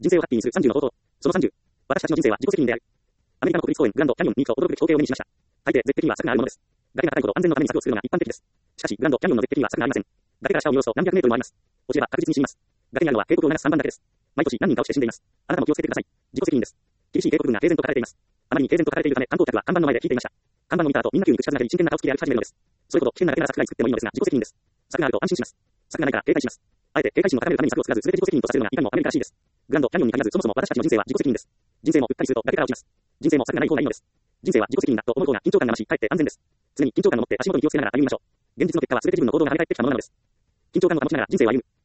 人生をハッピーにする30の方法。その30。私たちの人生は自己責任である。アメリカの国立公園、グランドキャニオンに行くと驚くべき光景を目にしました。大抵、絶壁には柵があるものです。崖が高いほど安全のために柵を作るのが一般的です。しかし、グランドキャニオンの絶壁には柵がありません。崖から下を見ようと何百メートルもあります。落ちれば確実に死にます。崖にあるのは渓谷を流す3番だけです。毎年何人か落ちて死んでいます。あなたも気をつけてください。自己責任です。厳しい渓谷群が平然と書かれています。あまりに平然と書かれているため、観光客は看板の前で聞いていました。看板を見た後、みんな急に口数がなり真剣な顔つきで歩き始めるのです。それほど危険な崖なら柵が作ってもいいのですが、自己責任です。柵があると安心します。柵がないから警戒します。あえて警戒心を高めるために柵を作らず全て自己責任とさせるのがいかにもアメリカらしいです。グランドキャニオンに限らず、そもそも私たちの人生は自己責任です。人生もうっかりすると崖から落ちます。人生も柵がない方がいいのです。人生は自己責任だと思う方が緊張感が増し、かえって安全です。常に緊張感を持って足元に気をつけながら歩みましょう。現実の結果は全て自分の行動が跳ね返ってきたものなのです。緊張感を保ちながら人生を歩む。